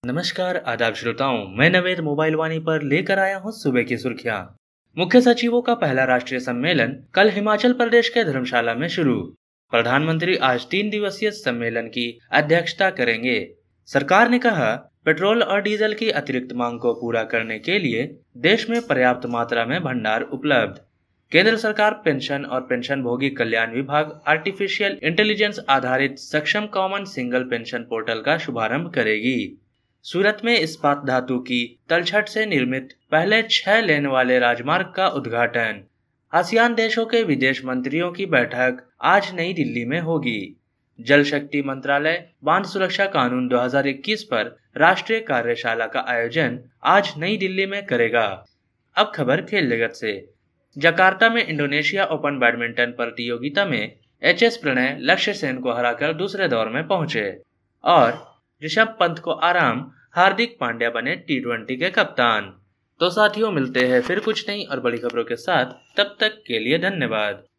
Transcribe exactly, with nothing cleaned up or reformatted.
नमस्कार आदाब श्रोताओं, मैं नवेद मोबाइल वाणी पर लेकर आया हूँ सुबह की सुर्खियाँ। मुख्य सचिवों का पहला राष्ट्रीय सम्मेलन कल हिमाचल प्रदेश के धर्मशाला में शुरू। प्रधानमंत्री आज तीन दिवसीय सम्मेलन की अध्यक्षता करेंगे। सरकार ने कहा, पेट्रोल और डीजल की अतिरिक्त मांग को पूरा करने के लिए देश में पर्याप्त मात्रा में भंडार उपलब्ध। केंद्र सरकार पेंशन और पेंशन भोगी कल्याण विभाग आर्टिफिशियल इंटेलिजेंस आधारित सक्षम कॉमन सिंगल पेंशन पोर्टल का शुभारंभ करेगी। सूरत में इस्पात धातु की तलछट से निर्मित पहले छह लेन वाले राजमार्ग का उद्घाटन। आसियान देशों के विदेश मंत्रियों की बैठक आज नई दिल्ली में होगी। जल शक्ति मंत्रालय बांध सुरक्षा कानून दो हज़ार इक्कीस पर राष्ट्रीय कार्यशाला का आयोजन आज नई दिल्ली में करेगा। अब खबर खेल जगत से। जकार्ता में इंडोनेशिया ओपन बैडमिंटन प्रतियोगिता में एच एस प्रणय लक्ष्य सेन को हराकर दूसरे दौर में पहुंचे और ऋषभ पंत को आराम, हार्दिक पांड्या बने टी ट्वेंटी के कप्तान। तो साथियों, मिलते हैं फिर कुछ नई और बड़ी खबरों के साथ। तब तक के लिए धन्यवाद।